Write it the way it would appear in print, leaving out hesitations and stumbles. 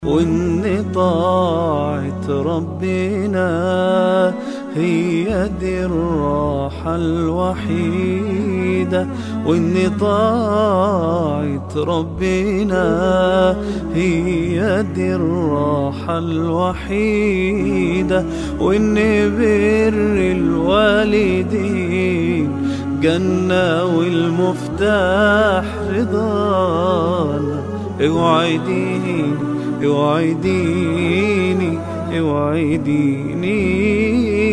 وإن طاعة ربنا هي دي الراحة الوحيدة، وإن طاعة ربنا هي دي الراحة الوحيدة، وإن بر الوالدين جنة والمفتاح رضانا. اوعديني اوعديني اوعديني